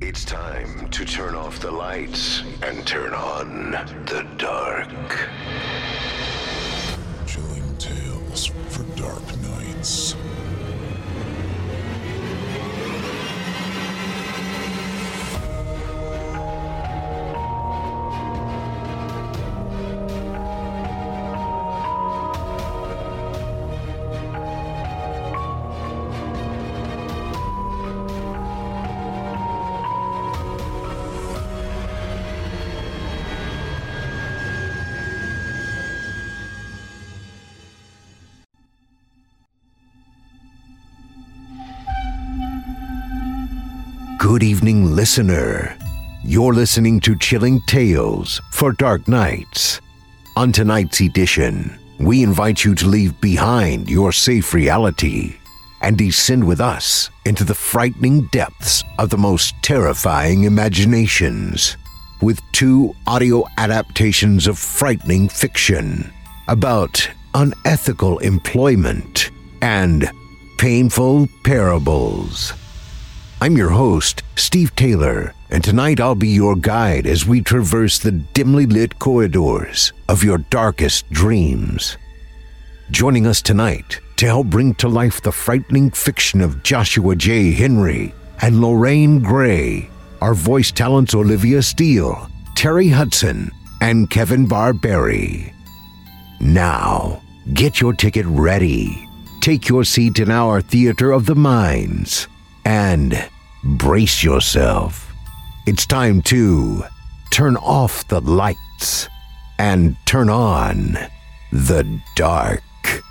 It's time to turn off the lights and turn on the dark. Chilling tales for dark nights. Good evening, listener. You're listening to Chilling Tales for Dark Nights. On tonight's edition, we invite you to leave behind your safe reality and descend with us into the frightening depths of the most terrifying imaginations with two audio adaptations of frightening fiction about unethical employment and painful parables. I'm your host, Steve Taylor, and tonight I'll be your guide as we traverse the dimly lit corridors of your darkest dreams. Joining us tonight to help bring to life the frightening fiction of Joshua J. Henry and Lorraine Gray are voice talents Olivia Steele, Terry Hudson, and Kevin Barberi. Now, get your ticket ready, take your seat in our Theater of the Minds, and brace yourself. It's time to turn off the lights and turn on the dark.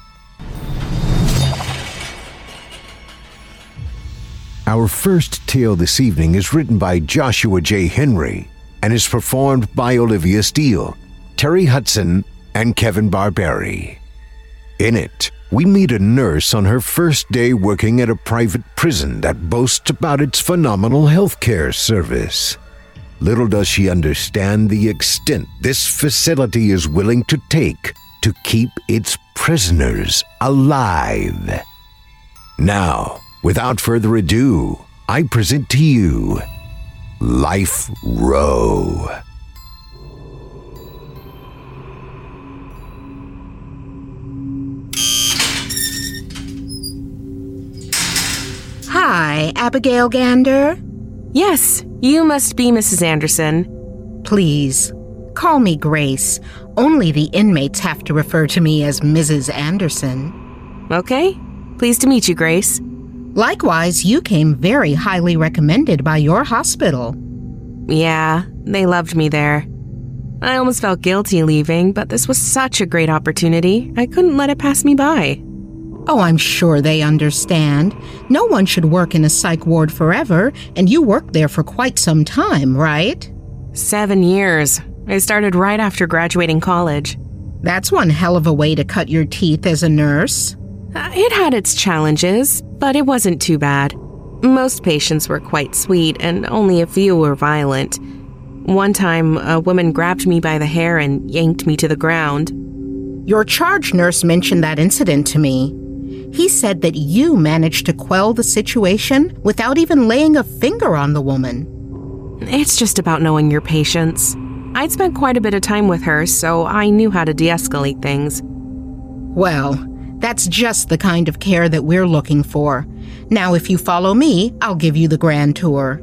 Our first tale this evening is written by Joshua J. Henry and is performed by Olivia Steele, Terry Hudson, and Kevin Barberi. In it, we meet a nurse on her first day working at a private prison that boasts about its phenomenal healthcare service. Little does she understand the extent this facility is willing to take to keep its prisoners alive. Now, without further ado, I present to you Life Row. Hi, Abigail Gander? Yes, you must be Mrs. Anderson. Please, call me Grace. Only the inmates have to refer to me as Mrs. Anderson. Okay, pleased to meet you, Grace. Likewise, you came very highly recommended by your hospital. Yeah, they loved me there. I almost felt guilty leaving, but this was such a great opportunity, I couldn't let it pass me by. Oh, I'm sure they understand. No one should work in a psych ward forever, and you worked there for quite some time, right? 7 years. I started right after graduating college. That's one hell of a way to cut your teeth as a nurse. It had its challenges, but it wasn't too bad. Most patients were quite sweet, and only a few were violent. One time, a woman grabbed me by the hair and yanked me to the ground. Your charge nurse mentioned that incident to me. He said that you managed to quell the situation without even laying a finger on the woman. It's just about knowing your patients. I'd spent quite a bit of time with her, so I knew how to de-escalate things. Well, that's just the kind of care that we're looking for. Now, if you follow me, I'll give you the grand tour.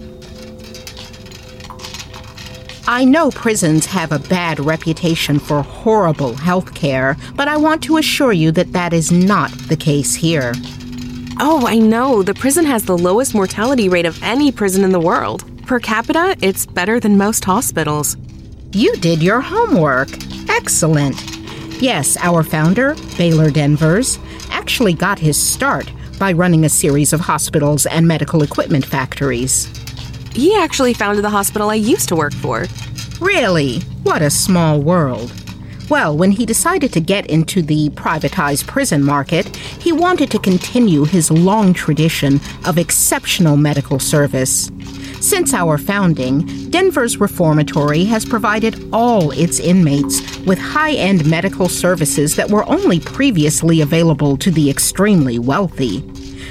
I know prisons have a bad reputation for horrible health care, but I want to assure you that that is not the case here. Oh, I know. The prison has the lowest mortality rate of any prison in the world. Per capita, it's better than most hospitals. You did your homework. Excellent. Yes, our founder, Baylor Denvers, actually got his start by running a series of hospitals and medical equipment factories. He actually founded the hospital I used to work for. Really? What a small world. Well, when he decided to get into the privatized prison market, he wanted to continue his long tradition of exceptional medical service. Since our founding, Denver's Reformatory has provided all its inmates with high-end medical services that were only previously available to the extremely wealthy.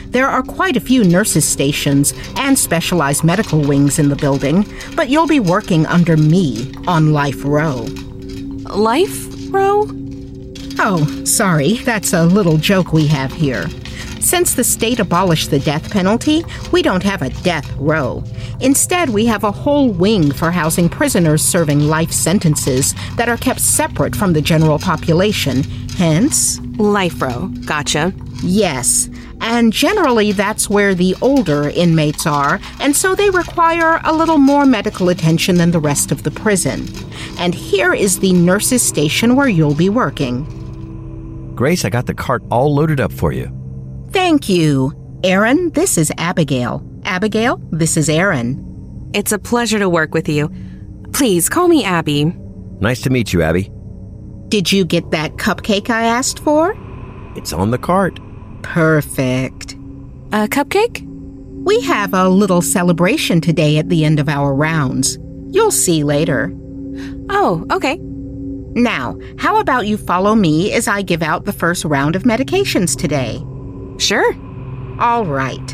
There are quite a few nurses' stations and specialized medical wings in the building, but you'll be working under me on Life Row. Life Row? Oh, sorry, that's a little joke we have here. Since the state abolished the death penalty, we don't have a death row. Instead, we have a whole wing for housing prisoners serving life sentences that are kept separate from the general population, hence... Life Row. Gotcha. Yes, and generally that's where the older inmates are, and so they require a little more medical attention than the rest of the prison. And here is the nurses' station where you'll be working. Grace, I got the cart all loaded up for you. Thank you. Aaron, this is Abigail. Abigail, this is Aaron. It's a pleasure to work with you. Please call me Abby. Nice to meet you, Abby. Did you get that cupcake I asked for? It's on the cart. Perfect. A cupcake? We have a little celebration today at the end of our rounds. You'll see later. Oh, okay. Now, how about you follow me as I give out the first round of medications today? Sure. All right.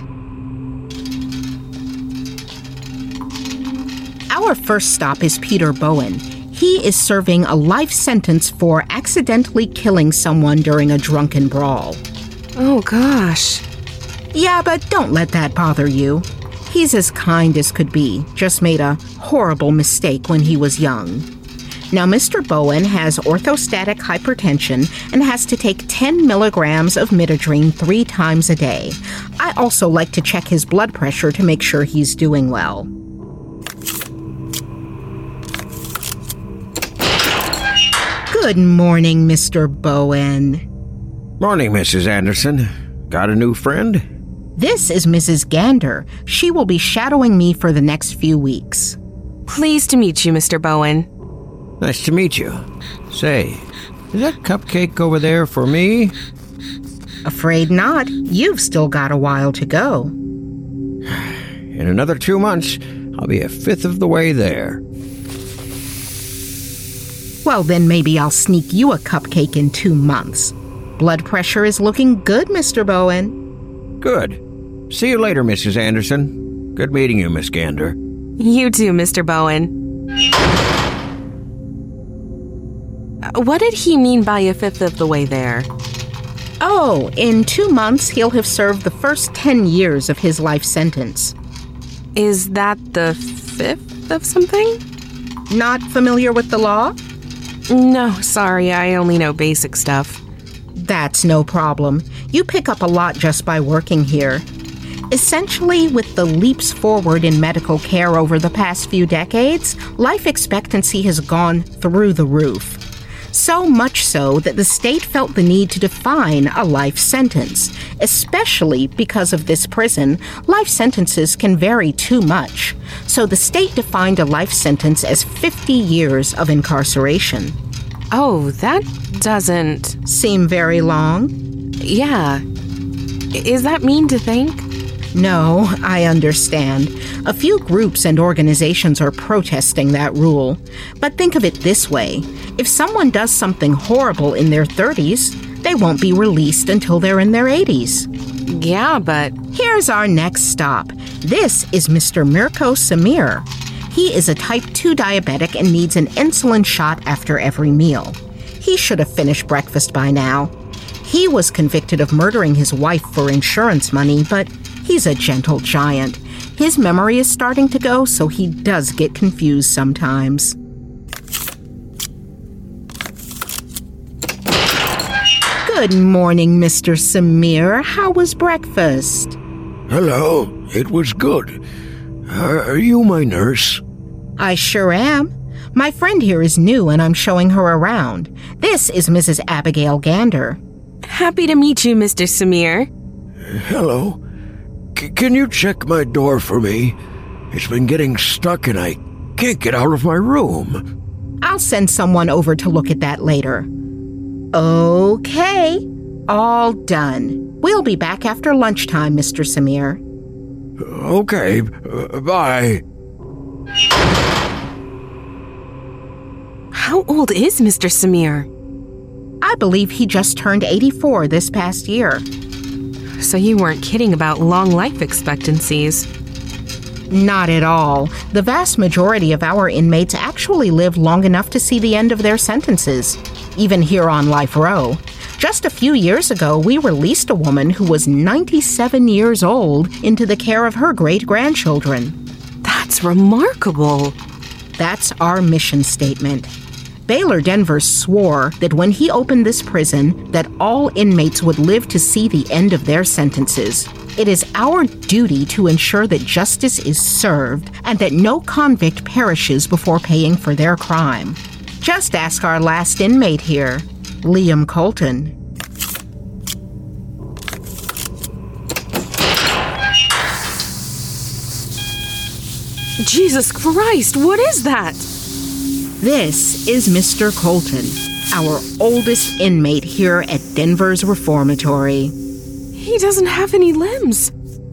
Our first stop is Peter Bowen. He is serving a life sentence for accidentally killing someone during a drunken brawl. Oh, gosh. Yeah, but don't let that bother you. He's as kind as could be, just made a horrible mistake when he was young. Now, Mr. Bowen has orthostatic hypertension and has to take 10 milligrams of midodrine 3 times a day. I also like to check his blood pressure to make sure he's doing well. Good morning, Mr. Bowen. Morning, Mrs. Anderson. Got a new friend? This is Mrs. Gander. She will be shadowing me for the next few weeks. Pleased to meet you, Mr. Bowen. Nice to meet you. Say, is that cupcake over there for me? Afraid not. You've still got a while to go. In another 2 months, I'll be a fifth of the way there. Well, then maybe I'll sneak you a cupcake in 2 months. Blood pressure is looking good, Mr. Bowen. Good. See you later, Mrs. Anderson. Good meeting you, Miss Gander. You too, Mr. Bowen. What did he mean by a fifth of the way there? Oh, in 2 months, he'll have served the first 10 years of his life sentence. Is that the fifth of something? Not familiar with the law? No, sorry, I only know basic stuff. That's no problem. You pick up a lot just by working here. Essentially, with the leaps forward in medical care over the past few decades, life expectancy has gone through the roof. So much so that the state felt the need to define a life sentence. Especially because of this prison, life sentences can vary too much. So the state defined a life sentence as 50 years of incarceration. Oh, that doesn't... Seem very long? Yeah. Is that mean to think? No, I understand. A few groups and organizations are protesting that rule. But think of it this way. If someone does something horrible in their 30s, they won't be released until they're in their 80s. Yeah, but... Here's our next stop. This is Mr. Mirko Samir. He is a type 2 diabetic and needs an insulin shot after every meal. He should have finished breakfast by now. He was convicted of murdering his wife for insurance money, but he's a gentle giant. His memory is starting to go, so he does get confused sometimes. Good morning, Mr. Samir. How was breakfast? Hello, it was good. Are you my nurse? I sure am. My friend here is new and I'm showing her around. This is Mrs. Abigail Gander. Happy to meet you, Mr. Samir. Hello. Can you check my door for me? It's been getting stuck and I can't get out of my room. I'll send someone over to look at that later. Okay, all done. We'll be back after lunchtime, Mr. Samir. Okay, bye. How old is Mr. Samir? I believe he just turned 84 this past year. So you weren't kidding about long life expectancies. Not at all. The vast majority of our inmates actually live long enough to see the end of their sentences, even here on Life Row. Just a few years ago, we released a woman who was 97 years old into the care of her great-grandchildren. That's remarkable. That's our mission statement. Baylor Denver swore that when he opened this prison, that all inmates would live to see the end of their sentences. It is our duty to ensure that justice is served and that no convict perishes before paying for their crime. Just ask our last inmate here, Liam Colton. Jesus Christ, what is that? This is Mr. Colton, our oldest inmate here at Denver's reformatory. He doesn't have any limbs.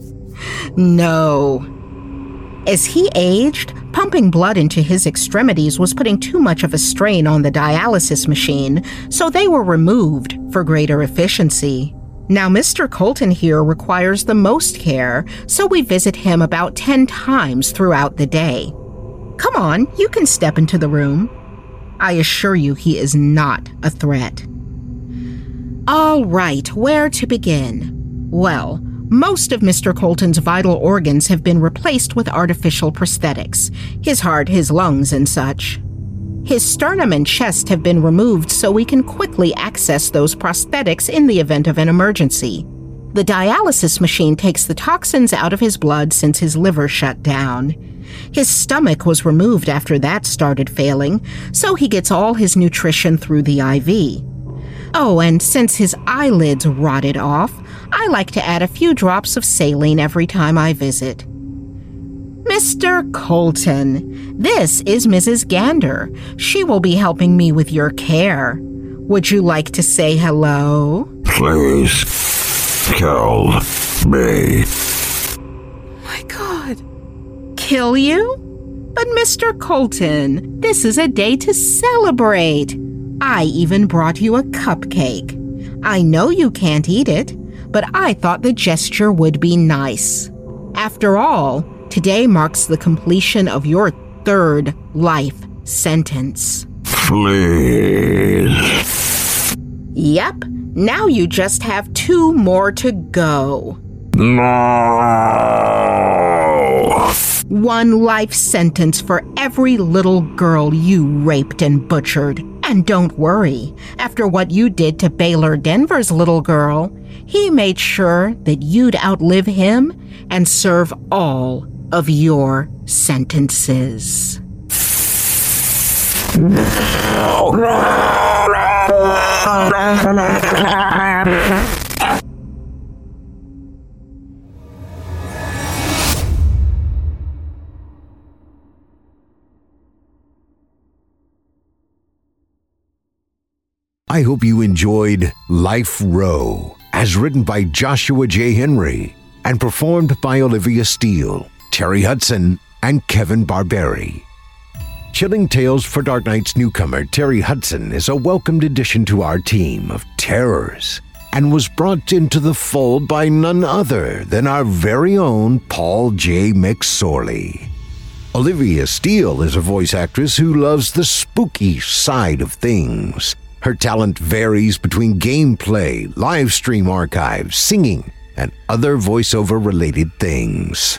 No. As he aged, pumping blood into his extremities was putting too much of a strain on the dialysis machine, so they were removed for greater efficiency. Now, Mr. Colton here requires the most care, so we visit him about 10 times throughout the day. Come on, you can step into the room. I assure you he is not a threat. All right, where to begin? Well, most of Mr. Colton's vital organs have been replaced with artificial prosthetics, his heart, his lungs, and such. His sternum and chest have been removed so we can quickly access those prosthetics in the event of an emergency. The dialysis machine takes the toxins out of his blood since his liver shut down. His stomach was removed after that started failing, so he gets all his nutrition through the IV. Oh, and since his eyelids rotted off, I like to add a few drops of saline every time I visit. Mr. Colton, this is Mrs. Gander. She will be helping me with your care. Would you like to say hello? Please, kill me. My God. Kill you? But Mr. Colton, this is a day to celebrate. I even brought you a cupcake. I know you can't eat it, but I thought the gesture would be nice. After all, today marks the completion of your 3rd life sentence. Please. Yep, now you just have 2 more to go. No. 1 life sentence for every little girl you raped and butchered. And don't worry, after what you did to Baylor Denver's little girl, he made sure that you'd outlive him and serve all of your sentences. I hope you enjoyed Life Row, as written by Joshua J. Henry and performed by Olivia Steele, Terry Hudson, and Kevin Barberi. Chilling Tales for Dark Nights newcomer Terry Hudson is a welcomed addition to our team of terrors and was brought into the fold by none other than our very own Paul J. McSorley. Olivia Steele is a voice actress who loves the spooky side of things. Her talent varies between gameplay, live stream archives, singing, and other voiceover-related things.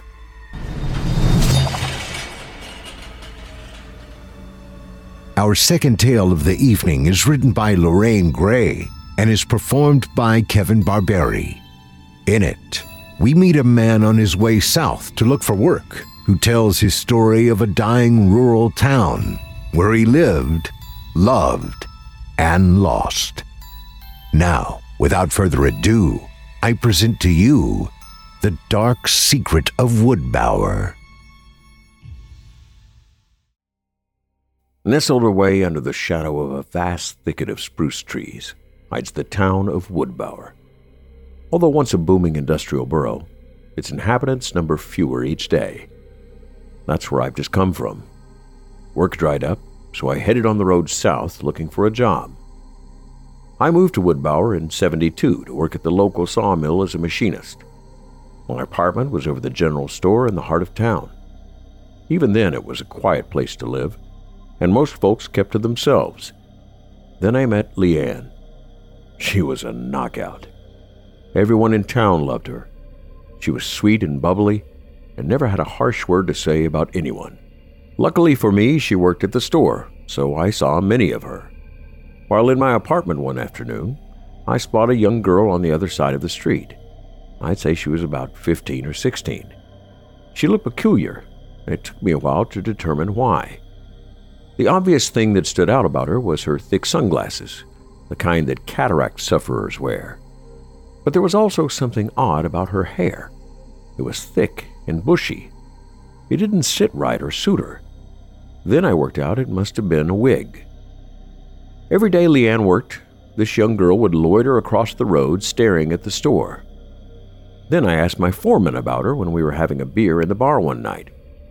Our second tale of the evening is written by Lorraine Gray and is performed by Kevin Barberi. In it, we meet a man on his way south to look for work who tells his story of a dying rural town where he lived, loved, and lost. Now, without further ado, I present to you The Dark Secret of Woodbower. Nestled away under the shadow of a vast thicket of spruce trees hides the town of Woodbower. Although once a booming industrial borough, its inhabitants number fewer each day. That's where I've just come from. Work dried up, so I headed on the road south looking for a job. I moved to Woodbower in '72 to work at the local sawmill as a machinist. My apartment was over the general store in the heart of town. Even then, it was a quiet place to live, and most folks kept to themselves. Then I met Leanne. She was a knockout. Everyone in town loved her. She was sweet and bubbly, and never had a harsh word to say about anyone. Luckily for me, she worked at the store, so I saw many of her. While in my apartment one afternoon, I spotted a young girl on the other side of the street. I'd say she was about 15 or 16. She looked peculiar, and it took me a while to determine why. The obvious thing that stood out about her was her thick sunglasses, the kind that cataract sufferers wear. But there was also something odd about her hair. It was thick and bushy. It didn't sit right or suit her. Then I worked out it must have been a wig. Every day Leanne worked, this young girl would loiter across the road staring at the store. Then I asked my foreman about her when we were having a beer in the bar one night.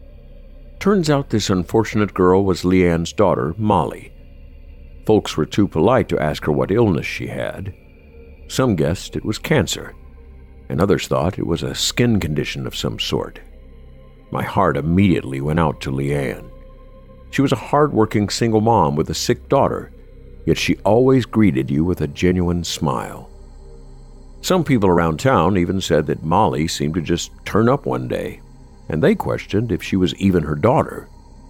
Turns out this unfortunate girl was Leanne's daughter, Molly. Folks were too polite to ask her what illness she had. Some guessed it was cancer, and others thought it was a skin condition of some sort. My heart immediately went out to Leanne. She was a hard-working single mom with a sick daughter, yet she always greeted you with a genuine smile. Some people around town even said that Molly seemed to just turn up one day, and they questioned if she was even her daughter.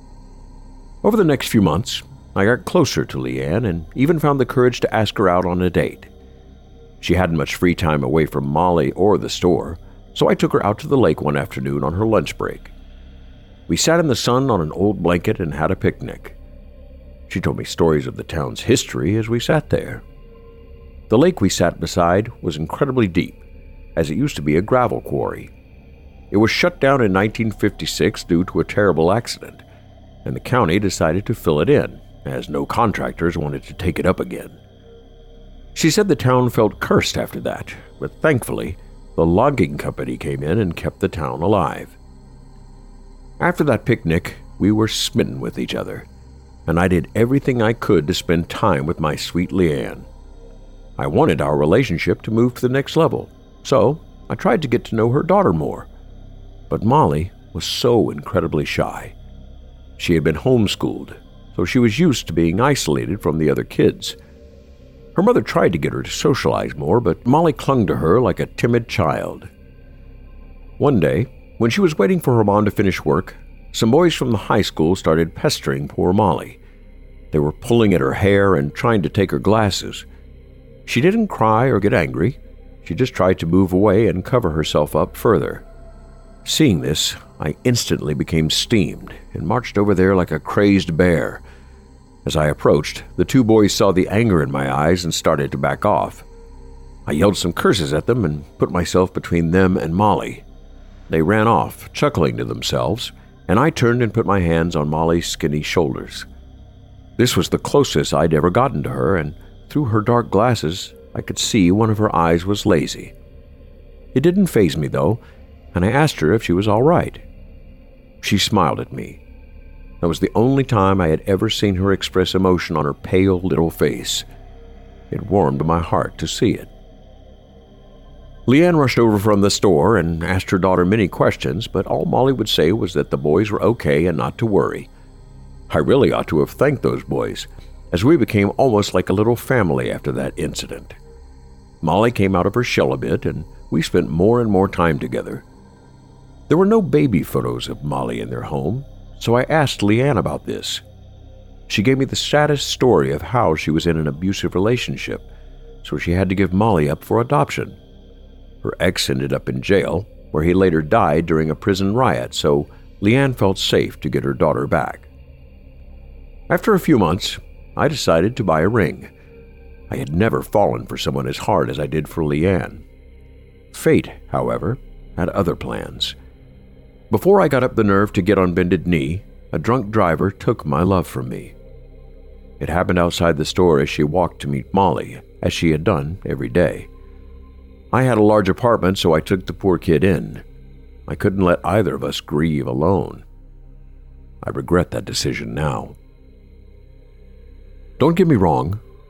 Over the next few months, I got closer to Leanne and even found the courage to ask her out on a date. She hadn't much free time away from Molly or the store, so I took her out to the lake one afternoon on her lunch break. We sat in the sun on an old blanket and had a picnic. She told me stories of the town's history as we sat there. The lake we sat beside was incredibly deep, as it used to be a gravel quarry. It was shut down in 1956 due to a terrible accident, and the county decided to fill it in, as no contractors wanted to take it up again. She said the town felt cursed after that, but thankfully, the logging company came in and kept the town alive. After that picnic, we were smitten with each other, and I did everything I could to spend time with my sweet Leanne. I wanted our relationship to move to the next level, so I tried to get to know her daughter more. But Molly was so incredibly shy. She had been homeschooled, so she was used to being isolated from the other kids. Her mother tried to get her to socialize more, but Molly clung to her like a timid child. One day, when she was waiting for her mom to finish work, some boys from the high school started pestering poor Molly. They were pulling at her hair and trying to take her glasses. She didn't cry or get angry. She just tried to move away and cover herself up further. Seeing this, I instantly became steamed and marched over there like a crazed bear. As I approached, the two boys saw the anger in my eyes and started to back off. I yelled some curses at them and put myself between them and Molly. They ran off, chuckling to themselves, and I turned and put my hands on Molly's skinny shoulders. This was the closest I'd ever gotten to her, and through her dark glasses, I could see one of her eyes was lazy. It didn't faze me, though, and I asked her if she was all right. She smiled at me. That was the only time I had ever seen her express emotion on her pale little face. It warmed my heart to see it. Leanne rushed over from the store and asked her daughter many questions, but all Molly would say was that the boys were okay and not to worry. I really ought to have thanked those boys, as we became almost like a little family after that incident. Molly came out of her shell a bit, and we spent more and more time together. There were no baby photos of Molly in their home, so I asked Leanne about this. She gave me the saddest story of how she was in an abusive relationship, so she had to give Molly up for adoption. Her ex ended up in jail, where he later died during a prison riot, so Leanne felt safe to get her daughter back. After a few months, I decided to buy a ring. I had never fallen for someone as hard as I did for Leanne. Fate, however, had other plans. Before I got up the nerve to get on bended knee, a drunk driver took my love from me. It happened outside the store as she walked to meet Molly, as she had done every day. I had a large apartment, so I took the poor kid in. I couldn't let either of us grieve alone. I regret that decision now. Don't get me wrong,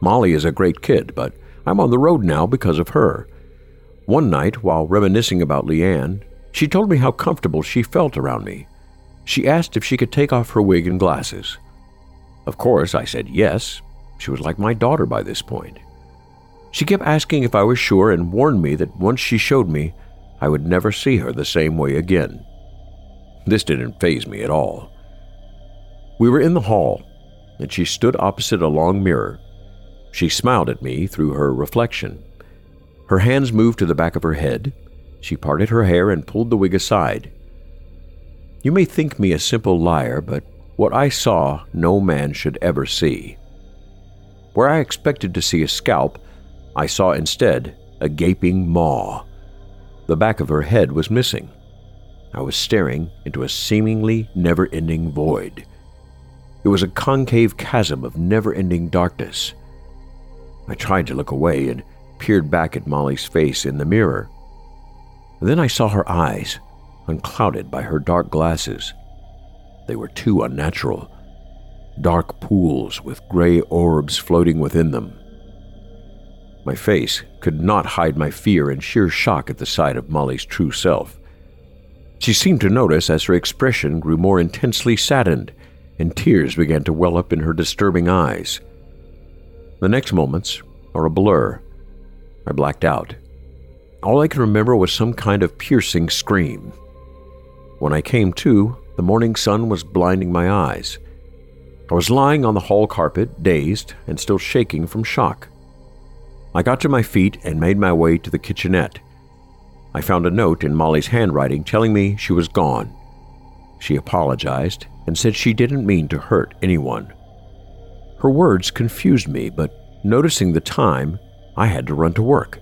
Molly is a great kid, but I'm on the road now because of her. One night, while reminiscing about Leanne, she told me how comfortable she felt around me. She asked if she could take off her wig and glasses. Of course, I said yes. She was like my daughter by this point. She kept asking if I was sure and warned me that once she showed me, I would never see her the same way again. This didn't faze me at all. We were in the hall, and she stood opposite a long mirror. She smiled at me through her reflection. Her hands moved to the back of her head. She parted her hair and pulled the wig aside. You may think me a simple liar, but what I saw no man should ever see. Where I expected to see a scalp, I saw instead a gaping maw. The back of her head was missing. I was staring into a seemingly never-ending void. It was a concave chasm of never-ending darkness. I tried to look away and peered back at Molly's face in the mirror. Then I saw her eyes, unclouded by her dark glasses. They were too unnatural. Dark pools with gray orbs floating within them. My face could not hide my fear and sheer shock at the sight of Molly's true self. She seemed to notice as her expression grew more intensely saddened, and tears began to well up in her disturbing eyes. The next moments are a blur. I blacked out. All I could remember was some kind of piercing scream. When I came to, the morning sun was blinding my eyes. I was lying on the hall carpet, dazed and still shaking from shock. I got to my feet and made my way to the kitchenette. I found a note in Molly's handwriting telling me she was gone. She apologized and said she didn't mean to hurt anyone. Her words confused me, but noticing the time, I had to run to work.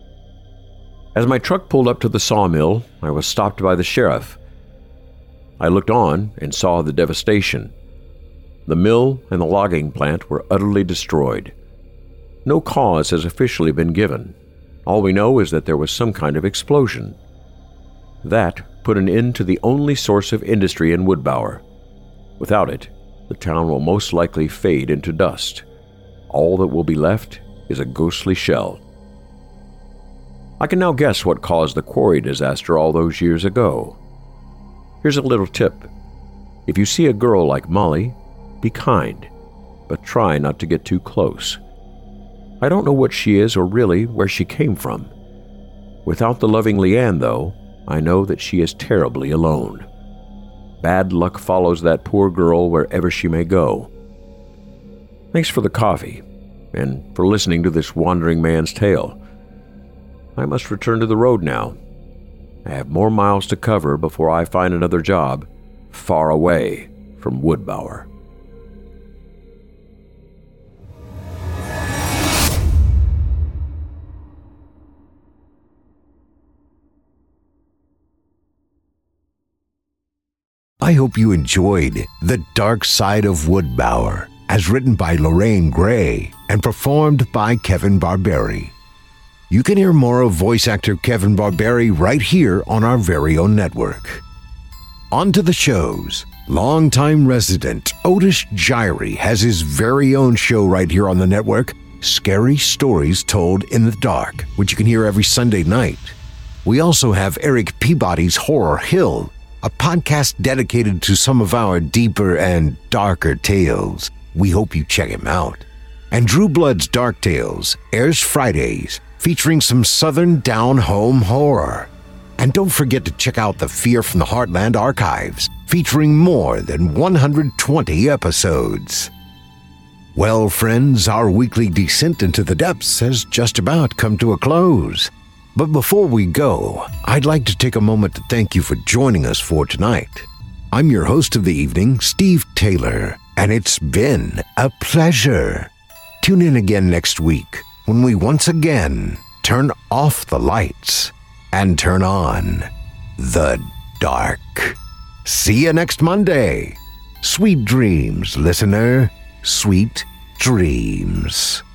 As my truck pulled up to the sawmill, I was stopped by the sheriff. I looked on and saw the devastation. The mill and the logging plant were utterly destroyed. No cause has officially been given. All we know is that there was some kind of explosion. That put an end to the only source of industry in Woodbower. Without it, the town will most likely fade into dust. All that will be left is a ghostly shell. I can now guess what caused the quarry disaster all those years ago. Here's a little tip. If you see a girl like Molly, be kind, but try not to get too close. I don't know what she is or really where she came from. Without the loving Leanne, though, I know that she is terribly alone. Bad luck follows that poor girl wherever she may go. Thanks for the coffee, and for listening to this wandering man's tale. I must return to the road now. I have more miles to cover before I find another job far away from Woodbower. I hope you enjoyed The Dark Side of Woodbower, as written by Lorraine Gray and performed by Kevin Barberi. You can hear more of voice actor Kevin Barberi right here on our very own network. On to the shows. Longtime resident Otis Jiry has his very own show right here on the network, Scary Stories Told in the Dark, which you can hear every Sunday night. We also have Eric Peabody's Horror Hill, a podcast dedicated to some of our deeper and darker tales. We hope you check him out. And Drew Blood's Dark Tales airs Fridays, featuring some Southern down-home horror. And don't forget to check out the Fear from the Heartland archives, featuring more than 120 episodes. Well, friends, our weekly descent into the depths has just about come to a close. But before we go, I'd like to take a moment to thank you for joining us for tonight. I'm your host of the evening, Steve Taylor, and it's been a pleasure. Tune in again next week when we once again turn off the lights and turn on the dark. See you next Monday. Sweet dreams, listener. Sweet dreams.